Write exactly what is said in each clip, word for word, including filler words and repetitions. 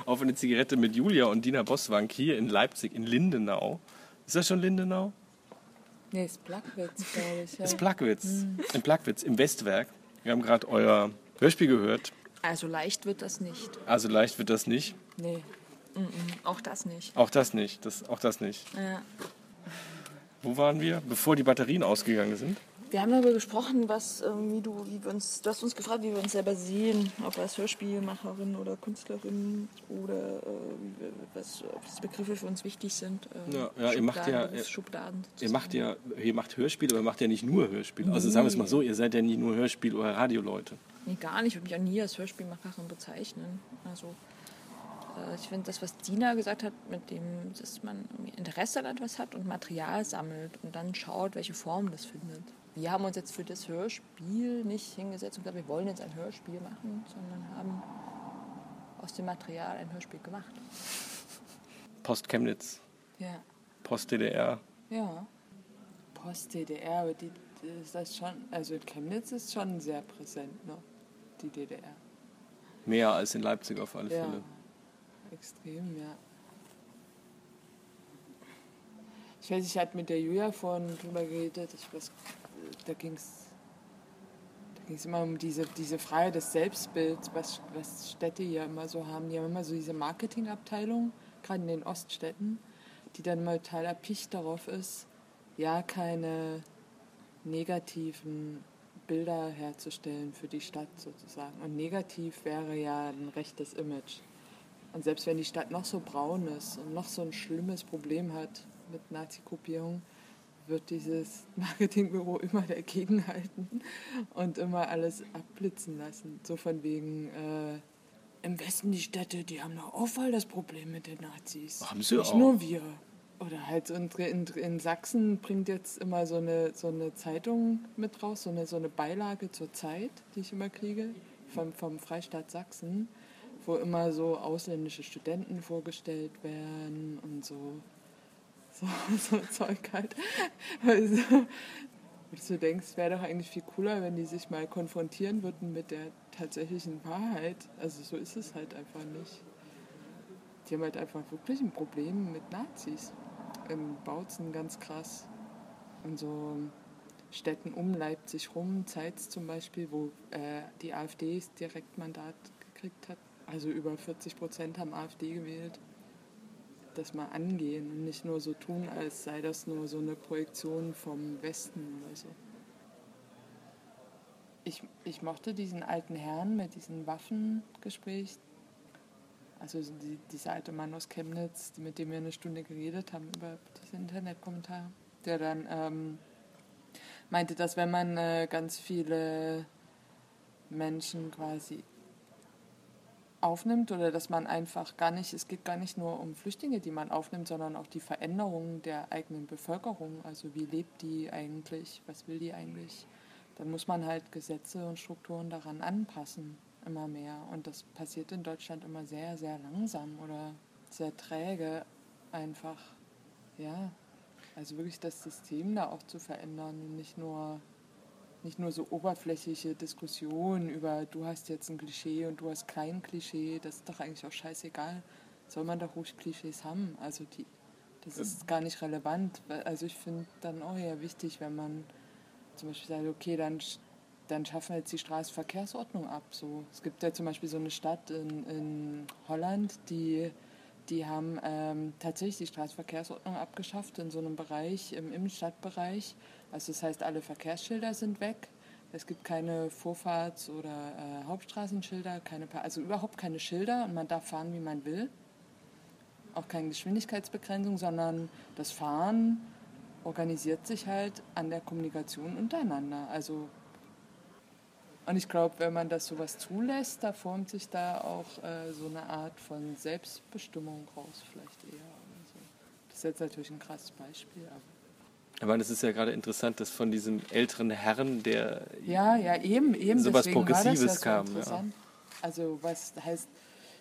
auf eine Zigarette mit Julia und Dina Boswank hier in Leipzig, in Lindenau. Ist das schon Lindenau? Nee, ist Plagwitz, glaube ich. Ja. Ist Plagwitz. Hm. In Plagwitz, im Westwerk. Wir haben gerade euer Hörspiel gehört. Also leicht wird das nicht. Also leicht wird das nicht? Nee, Mm-mm. auch das nicht. Auch das nicht, das, auch das nicht. Ja. Wo waren wir? Bevor die Batterien ausgegangen sind? Wir haben darüber gesprochen, was, ähm, wie du, wie wir uns, du hast uns gefragt, wie wir uns selber sehen, ob als Hörspielmacherin oder Künstlerin oder äh, was, ob das Begriffe für uns wichtig sind. Äh, ja, ja, ihr macht ja, ihr, Schubladen. Ihr macht ja, ihr macht Hörspiele, aber ihr macht ja nicht nur Hörspiele. Also sagen wir es mal so, ihr seid ja nicht nur Hörspiel- oder Radioleute. Nee, gar nicht. Ich würde mich auch nie als Hörspielmacherin bezeichnen. Also ich finde das, was Dina gesagt hat, mit dem, dass man Interesse an etwas hat und Material sammelt und dann schaut, welche Form das findet. Wir haben uns jetzt für das Hörspiel nicht hingesetzt und gesagt, wir wollen jetzt ein Hörspiel machen, sondern haben aus dem Material ein Hörspiel gemacht. Post Chemnitz. Ja. Post D D R. Ja. Post D D R, aber die, ist das schon, also Chemnitz ist schon sehr präsent, ne? Die D D R. Mehr als in Leipzig auf alle ja. Fälle. Extrem, ja. Ich weiß, ich hatte mit der Julia vorhin drüber geredet, ich weiß, da ging es da ging's immer um diese, diese Frage des Selbstbilds, was, was Städte hier immer so haben. Die haben immer so diese Marketingabteilung, gerade in den Oststädten, die dann mal total erpicht darauf ist, ja, keine negativen Bilder herzustellen für die Stadt sozusagen. Und negativ wäre ja ein rechtes Image. Und selbst wenn die Stadt noch so braun ist und noch so ein schlimmes Problem hat mit Nazi-Kopierung, wird dieses Marketingbüro immer dagegen halten und immer alles abblitzen lassen. So von wegen, äh, im Westen die Städte, die haben doch auch voll das Problem mit den Nazis. Haben sie Nicht auch. nur wir. Oder halt in, in, in Sachsen bringt jetzt immer so eine, so eine Zeitung mit raus, so eine, so eine Beilage zur Zeit, die ich immer kriege, vom, vom Freistaat Sachsen, wo immer so ausländische Studenten vorgestellt werden und so, so, so Zeug halt. Also, und du denkst, es wäre doch eigentlich viel cooler, wenn die sich mal konfrontieren würden mit der tatsächlichen Wahrheit. Also so ist es halt einfach nicht. Die haben halt einfach wirklich ein Problem mit Nazis. In Bautzen ganz krass. In so Städten um Leipzig rum, Zeitz zum Beispiel, wo äh, die AfD das Direktmandat gekriegt hat. Also über vierzig Prozent haben AfD gewählt. Das mal angehen und nicht nur so tun, als sei das nur so eine Projektion vom Westen oder so. Ich, ich mochte diesen alten Herrn mit diesem Waffengespräch. Also die, dieser alte Mann aus Chemnitz, mit dem wir eine Stunde geredet haben über diese Internetkommentare, der dann ähm, meinte, dass wenn man äh, ganz viele Menschen quasi aufnimmt oder dass man einfach gar nicht, es geht gar nicht nur um Flüchtlinge, die man aufnimmt, sondern auch die Veränderung der eigenen Bevölkerung. Also wie lebt die eigentlich, was will die eigentlich? Dann muss man halt Gesetze und Strukturen daran anpassen, immer mehr. Und das passiert in Deutschland immer sehr, sehr langsam oder sehr träge einfach. Ja, also wirklich das System da auch zu verändern und nicht nur Nicht nur so oberflächliche Diskussionen über, du hast jetzt ein Klischee und du hast kein Klischee, das ist doch eigentlich auch scheißegal. Soll man doch ruhig Klischees haben? Also die, das ist gar nicht relevant. Also ich finde dann auch eher wichtig, wenn man zum Beispiel sagt, okay, dann, dann schaffen wir jetzt die Straßenverkehrsordnung ab. So. Es gibt ja zum Beispiel so eine Stadt in, in Holland, die, die haben ähm, tatsächlich die Straßenverkehrsordnung abgeschafft in so einem Bereich, im Innenstadtbereich. Also das heißt, alle Verkehrsschilder sind weg. Es gibt keine Vorfahrts- oder äh, Hauptstraßenschilder, keine, also überhaupt keine Schilder und man darf fahren, wie man will. Auch keine Geschwindigkeitsbegrenzung, sondern das Fahren organisiert sich halt an der Kommunikation untereinander. Also, und ich glaube, wenn man das sowas zulässt, da formt sich da auch äh, so eine Art von Selbstbestimmung raus, vielleicht eher. Oder so. Das ist jetzt natürlich ein krasses Beispiel, aber Aber das ist ja gerade interessant, dass von diesem älteren Herrn, der ja, ja, eben, eben sowas deswegen Progressives war das ja so kam. Interessant. Ja. Also was heißt,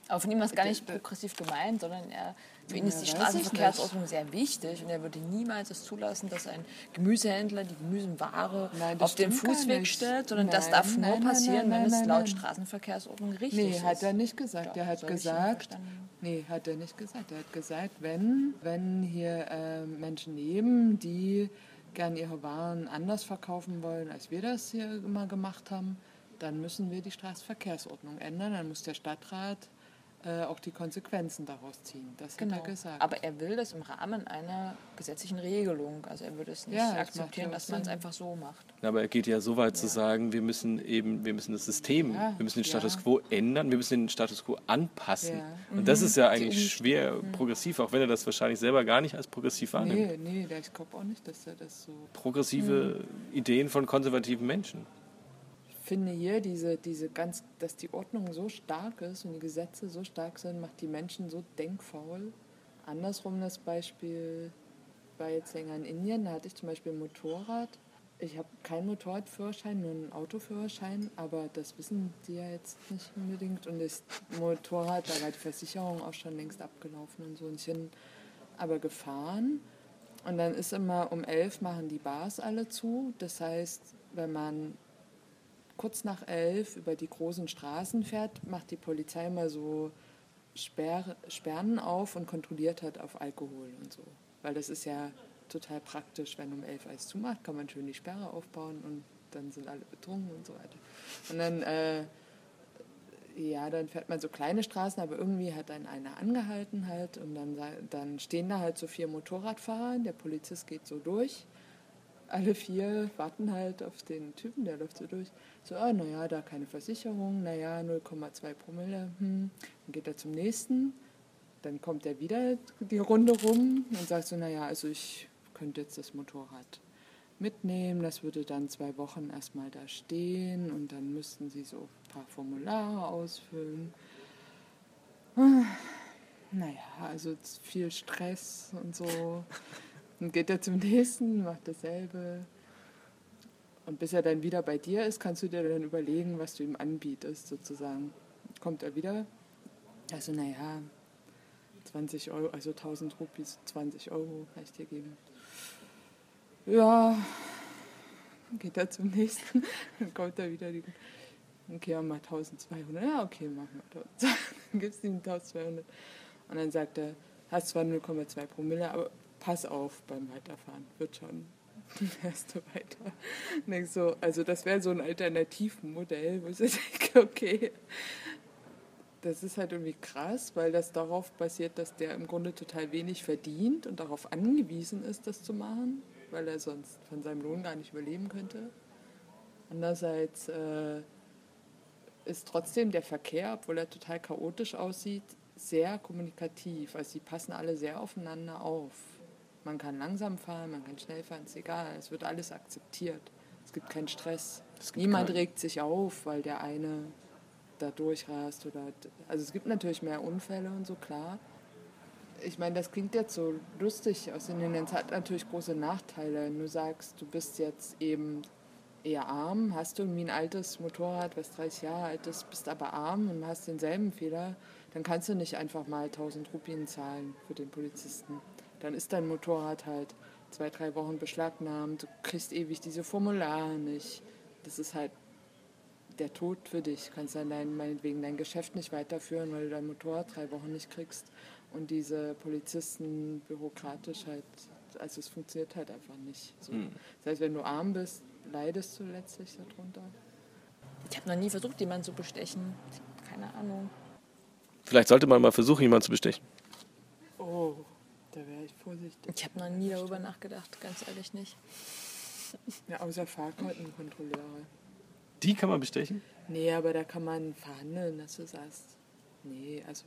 Aber von ihm war es gar nicht progressiv gemeint, sondern er, für ihn Ja, ist die weiß ich Straßenverkehrsordnung sehr wichtig und er würde niemals es zulassen, dass ein Gemüsehändler die Gemüseware Nein, das auf den stimmt gar Fußweg nicht. stellt, sondern Nein, das darf nur nein, nein, passieren, nein, wenn es nein, laut nein. Straßenverkehrsordnung richtig Nee, ist. hat er nicht gesagt. Doch, er hat so habe ich ihn gesagt, verstanden. nee, hat er nicht gesagt. Er hat gesagt, wenn, wenn hier äh, Menschen leben, die gern ihre Waren anders verkaufen wollen, als wir das hier immer gemacht haben, dann müssen wir die Straßenverkehrsordnung ändern. Dann muss der Stadtrat äh, auch die Konsequenzen daraus ziehen. Das Genau. hat er gesagt. Aber er will das im Rahmen einer gesetzlichen Regelung. Also er würde es nicht Ja, das akzeptieren, macht ja dass man es Sinn. einfach so macht. Aber er geht ja so weit zu Ja. sagen, wir müssen eben, wir müssen das System, Ja, wir müssen den ja. Status quo ändern, wir müssen den Status quo anpassen. Ja. Und das ist ja Die eigentlich schwer progressiv, auch wenn er das wahrscheinlich selber gar nicht als progressiv wahrnimmt. Nee, nee, der- ich glaube auch nicht, dass er das so... Progressive Ideen von konservativen Menschen. Ich finde hier, diese, diese ganz, dass die Ordnung so stark ist und die Gesetze so stark sind, macht die Menschen so denkfaul. Andersrum das Beispiel war jetzt länger in Indien, da hatte ich zum Beispiel ein Motorrad. Ich habe keinen Motorradführerschein, nur einen Autoführerschein, aber das wissen die ja jetzt nicht unbedingt. Und das Motorrad, da war die Versicherung auch schon längst abgelaufen und so. Und ich bin aber gefahren und dann ist immer um elf machen die Bars alle zu. Das heißt, wenn man kurz nach elf über die großen Straßen fährt, macht die Polizei mal so Sperr, Sperren auf und kontrolliert halt auf Alkohol und so. Weil das ist ja total praktisch, wenn um elf alles zumacht, kann man schön die Sperre aufbauen und dann sind alle betrunken und so weiter. Und dann, äh, ja, dann fährt man so kleine Straßen, aber irgendwie hat dann einer angehalten halt und dann, dann stehen da halt so vier Motorradfahrer, der Polizist geht so durch. Alle vier warten halt auf den Typen, der läuft so durch. So, ah, naja, da keine Versicherung, naja, null Komma zwei Promille. Hm. Dann geht er zum nächsten, dann kommt er wieder die Runde rum und sagt so, naja, also ich könnte jetzt das Motorrad mitnehmen, das würde dann zwei Wochen erstmal da stehen und dann müssten sie so ein paar Formulare ausfüllen. Naja, also viel Stress und so. Dann geht er zum nächsten, macht dasselbe. Und bis er dann wieder bei dir ist, kannst du dir dann überlegen, was du ihm anbietest, sozusagen. Kommt er wieder? Also, naja, zwanzig Euro, also tausend Rupees, zwanzig Euro kann ich dir geben. Ja, dann geht er zum nächsten, dann kommt er wieder, die, okay, mal tausendzweihundert. Ja, okay, machen wir tausendzweihundert. Dann gibst du ihm tausendzweihundert. Und dann sagt er, hast zwar null Komma zwei Promille, aber pass auf beim Weiterfahren, wird schon. Dann fährst du weiter. Und denk so, also das wäre so ein Alternativmodell, wo ich denke, okay, das ist halt irgendwie krass, weil das darauf basiert, dass der im Grunde total wenig verdient und darauf angewiesen ist, das zu machen, weil er sonst von seinem Lohn gar nicht überleben könnte. Andererseits äh, ist trotzdem der Verkehr, obwohl er total chaotisch aussieht, sehr kommunikativ. Also die passen alle sehr aufeinander auf. Man kann langsam fahren, man kann schnell fahren, ist egal. Es wird alles akzeptiert. Es gibt keinen Stress. Es gibt Niemand keinen- regt sich auf, weil der eine da durchrast. Oder, also es gibt natürlich mehr Unfälle und so, klar. Ich meine, das klingt jetzt so lustig aus Indien. Es hat natürlich große Nachteile. Wenn du sagst, du bist jetzt eben eher arm, hast du irgendwie ein altes Motorrad, was dreißig Jahre alt ist, bist aber arm und hast denselben Fehler, dann kannst du nicht einfach mal tausend Rupien zahlen für den Polizisten. Dann ist dein Motorrad halt zwei, drei Wochen beschlagnahmt, du kriegst ewig diese Formulare nicht. Das ist halt der Tod für dich. Du kannst dann dein, meinetwegen dein Geschäft nicht weiterführen, weil du dein Motorrad drei Wochen nicht kriegst. Und diese Polizisten bürokratisch halt, also es funktioniert halt einfach nicht. So. Hm. Das heißt, wenn du arm bist, leidest du letztlich darunter. Ich habe noch nie versucht, jemanden zu bestechen. Keine Ahnung. Vielleicht sollte man mal versuchen, jemanden zu bestechen. Oh, da wäre ich vorsichtig. Ich habe noch nie darüber nachgedacht, ganz ehrlich nicht. Ja, außer Fahrkartenkontrolleure. Die kann man bestechen? Nee, aber da kann man verhandeln, dass du sagst, nee, also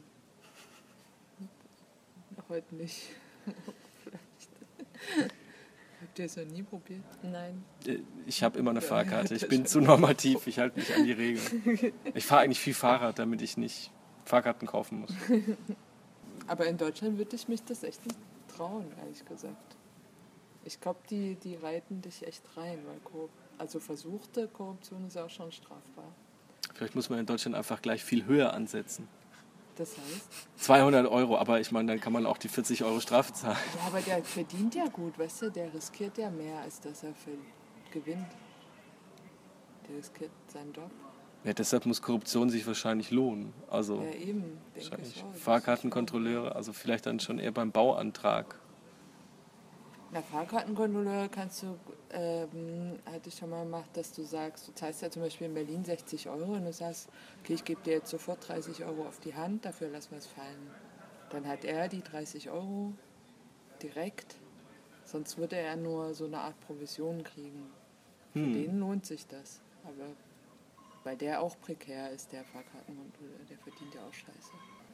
heute nicht. Vielleicht. Habt ihr es noch nie probiert? Nein. Äh, Ich habe immer eine Fahrkarte. Ich bin zu normativ. Ich halte mich an die Regeln. Ich fahre eigentlich viel Fahrrad, damit ich nicht Fahrkarten kaufen muss. Aber in Deutschland würde ich mich das echt nicht trauen, ehrlich gesagt. Ich glaube, die, die reiten dich echt rein, weil Korrup- also versuchte Korruption ist ja auch schon strafbar. Vielleicht muss man in Deutschland einfach gleich viel höher ansetzen. Das heißt? zweihundert Euro, aber ich meine, dann kann man auch die vierzig Euro Strafe zahlen. Ja, aber der verdient ja gut, weißt du, der riskiert ja mehr, als dass er für gewinnt. Der riskiert seinen Job. Ja, deshalb muss Korruption sich wahrscheinlich lohnen. Also Ja, eben, denke ich wahrscheinlich auch. Fahrkartenkontrolleure, also vielleicht dann schon eher beim Bauantrag. Na, Fahrkartenkontrolleur kannst du, ähm, hatte ich schon mal gemacht, dass du sagst, du zahlst ja zum Beispiel in Berlin sechzig Euro und du sagst, okay, ich gebe dir jetzt sofort dreißig Euro auf die Hand, dafür lassen wir es fallen. Dann hat er die dreißig Euro direkt, sonst würde er nur so eine Art Provision kriegen. Für Hm. den lohnt sich das. Aber weil der auch prekär ist, der Fahrkartenkontrolleur, der verdient ja auch Scheiße.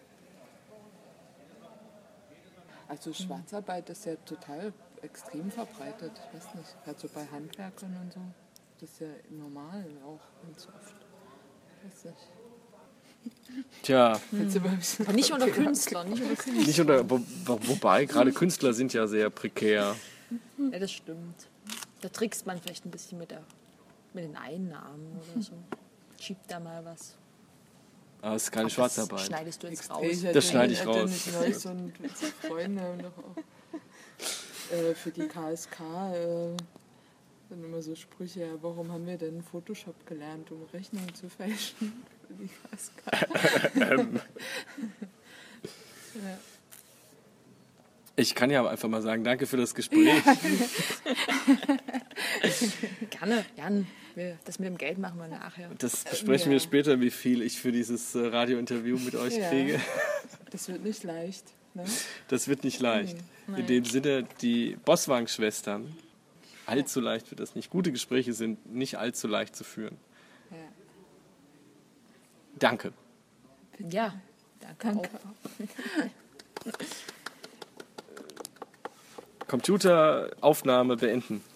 Also Schwarzarbeit ist ja total extrem verbreitet. Ich weiß nicht, halt so bei Handwerkern und so. Das ist ja normal auch ganz oft. Ich weiß nicht. Tja, Jetzt sind wir ein bisschen Aber nicht unter abgegangen. Künstlern, nicht unter Künstlern. nicht unter, wo, wo, wobei, gerade Künstler sind ja sehr prekär. Ja, das stimmt. Da trickst man vielleicht ein bisschen mit, der, mit den Einnahmen oder so. Schiebt da mal was. Aber es ist keine Das Schwarzarbeit. schneidest du jetzt Extra- raus. hatte- Das schneide ich hatte raus. nicht neulich so ein Freunde haben doch auch äh, für die K S K äh, sind immer so Sprüche, ja, warum haben wir denn Photoshop gelernt, um Rechnungen zu fälschen für die K S K? Ja. Ich kann ja aber einfach mal sagen, danke für das Gespräch. Gerne, Jan. Wir, das mit dem Geld machen wir nachher. Das besprechen Ja. wir später, wie viel ich für dieses äh, Radiointerview mit euch Ja. kriege. Das wird nicht leicht. Ne? Das wird nicht leicht. Nee. In dem Sinne, die Boswang-Schwestern, allzu leicht wird das nicht. Gute Gespräche sind nicht allzu leicht zu führen. Ja. Danke. Ja, danke, Danke. auch. Computeraufnahme beenden.